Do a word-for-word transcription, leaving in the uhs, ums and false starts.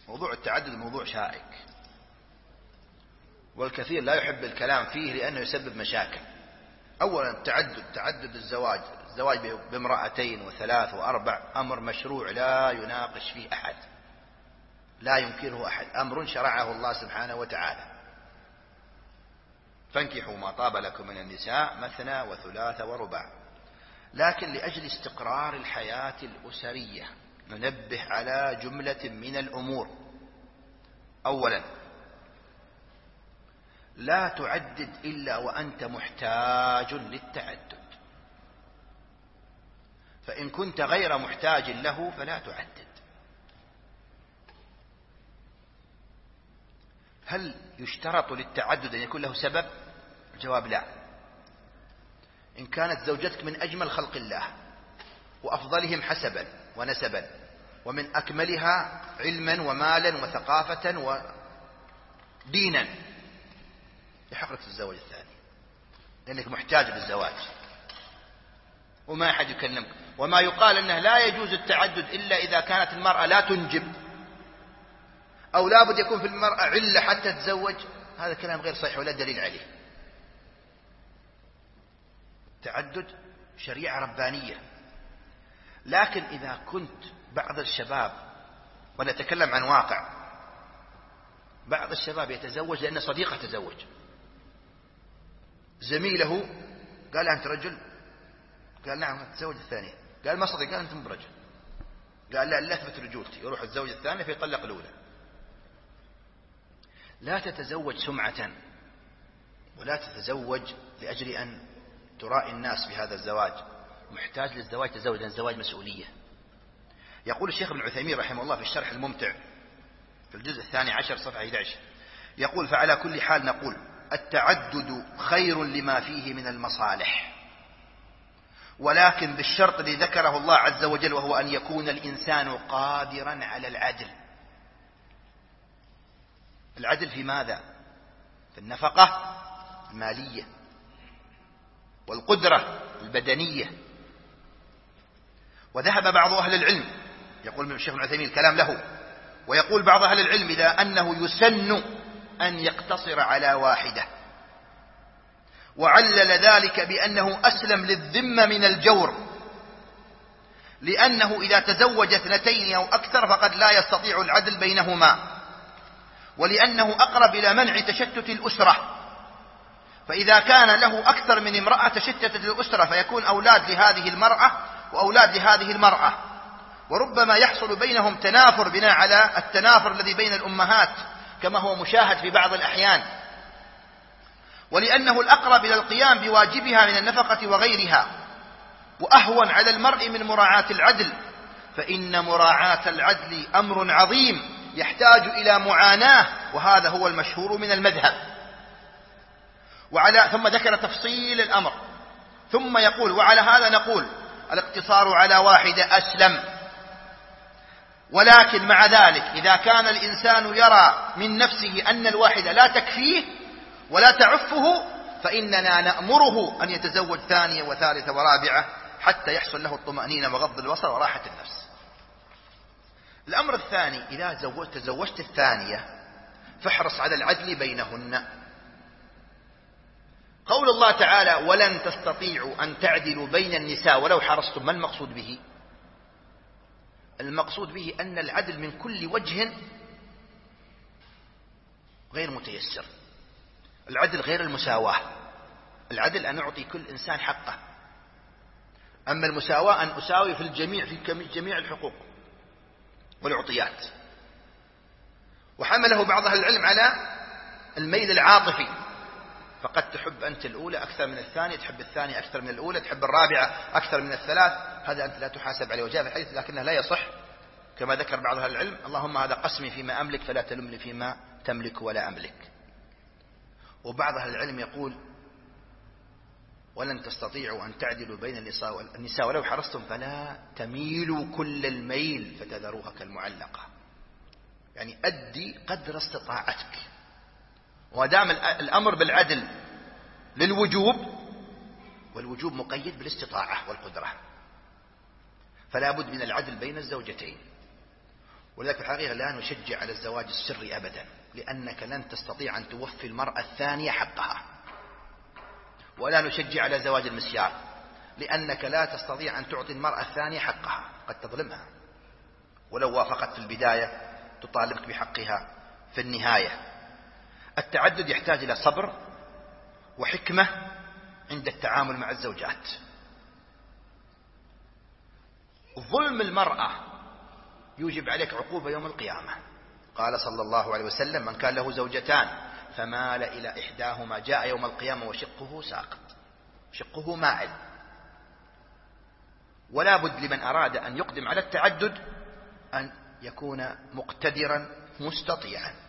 موضوع التعدد موضوع شائك، والكثير لا يحب الكلام فيه لأنه يسبب مشاكل. أولا التعدد، تعدد الزواج، الزواج بامرأتين وثلاث وأربع أمر مشروع لا يناقش فيه أحد، لا ينكره أحد، أمر شرعه الله سبحانه وتعالى. فانكحوا ما طاب لكم من النساء مثنى وثلاث ورباع. لكن لأجل استقرار الحياة الأسرية ننبه على جملة من الأمور. أولا لا تعدد إلا وأنت محتاج للتعدد، فإن كنت غير محتاج له فلا تعدد. هل يشترط للتعدد أن يكون له سبب؟ الجواب لا. إن كانت زوجتك من أجمل خلق الله وأفضلهم حسبا ونسبا ومن أكملها علما ومالا وثقافة ودينا، يحق لك تتزوج الثاني لأنك محتاج للزواج وما أحد يكلمك. وما يقال أنه لا يجوز التعدد إلا إذا كانت المرأة لا تنجب أو لابد يكون في المرأة علة حتى تتزوج، هذا كلام غير صحيح ولا دليل عليه. التعدد شريعة ربانية. لكن إذا كنت بعض الشباب، ونتكلم عن واقع، بعض الشباب يتزوج لأن صديقه تزوج، زميله قال له أنت رجل؟ قال نعم. تزوج الثانية. قال ما صدق؟ قال أنت مو برجل. قال لا، لا أثبت رجولتي. يروح الزوج الثانية فيطلق الأولى. لا تتزوج سمعة، ولا تتزوج لأجل أن ترائي الناس بهذا الزواج. محتاج للزواج تزوج، لأن الزواج مسؤولية. يقول الشيخ ابن عثيمين رحمه الله في الشرح الممتع في الجزء الثاني عشر صفحة أحد عشر، يقول: فعلى كل حال نقول التعدد خير لما فيه من المصالح، ولكن بالشرط الذي ذكره الله عز وجل، وهو أن يكون الإنسان قادرا على العدل. العدل في ماذا؟ في النفقة المالية والقدرة البدنية. وذهب بعض أهل العلم، يقول من الشيخ ابن عثيمين الكلام له، ويقول بعض أهل العلم إلى أنه يسن أن يقتصر على واحدة، وعلل ذلك بأنه أسلم للذمة من الجور، لأنه إذا تزوج اثنتين أو أكثر فقد لا يستطيع العدل بينهما، ولأنه أقرب إلى منع تشتت الأسرة. فإذا كان له أكثر من امرأة تشتتت الأسرة فيكون أولاد لهذه المرأة وأولاد لهذه المرأة، وربما يحصل بينهم تنافر بناء على التنافر الذي بين الأمهات كما هو مشاهد في بعض الأحيان. ولأنه الأقرب إلى القيام بواجبها من النفقة وغيرها، وأهون على المرء من مراعاة العدل، فإن مراعاة العدل أمر عظيم يحتاج إلى معاناة، وهذا هو المشهور من المذهب. وعلى ثم ذكر تفصيل الأمر، ثم يقول: وعلى هذا نقول الاقتصار على واحدة أسلم. ولكن مع ذلك إذا كان الإنسان يرى من نفسه أن الواحدة لا تكفيه ولا تعفه، فإننا نأمره أن يتزوج ثانية وثالثة ورابعة حتى يحصل له الطمأنينة وغض البصر وراحة النفس. الأمر الثاني: إذا تزوجت الثانية فاحرص على العدل بينهن. قول الله تعالى: ولن تستطيعوا أن تعدلوا بين النساء ولو حرصتم، ما المقصود به؟ المقصود به أن العدل من كل وجه غير متيسر. العدل غير المساواة. العدل أن أعطي كل إنسان حقه، أما المساواة أن أساوي في الجميع في جميع الحقوق والعطيات. وحمله بعض أهل العلم على الميل العاطفي، فقد تحب أنت الأولى أكثر من الثانية، تحب الثانية أكثر من الأولى، تحب الرابعة أكثر من الثلاث، هذا أنت لا تحاسب عليه. وجاء في الحديث لكنه لا يصح كما ذكر بعض أهل العلم: اللهم هذا قسمي فيما أملك فلا تلمني فيما تملك ولا أملك. وبعض أهل العلم يقول: ولن تستطيعوا أن تعدلوا بين النساء النساء ولو حرصتم فلا تميلوا كل الميل فتذروها كالمعلقة. يعني أدي قدر استطاعتك، ودام الأمر بالعدل للوجوب، والوجوب مقيد بالاستطاعة والقدرة، فلا بد من العدل بين الزوجتين. ولذلك في الحقيقة لا نشجع على الزواج السري أبدا، لأنك لن تستطيع أن توفي المرأة الثانية حقها. ولا نشجع على زواج المسيار، لأنك لا تستطيع أن تعطي المرأة الثانية حقها، قد تظلمها، ولو وافقت في البداية تطالبك بحقها في النهاية. التعدد يحتاج إلى صبر وحكمة عند التعامل مع الزوجات. ظلم المرأة يوجب عليك عقوبة يوم القيامة. قال صلى الله عليه وسلم: من كان له زوجتان فمال إلى إحداهما جاء يوم القيامة وشقه ساقط، شقه مائل. ولا بد لمن أراد أن يقدم على التعدد أن يكون مقتدرا مستطيعا.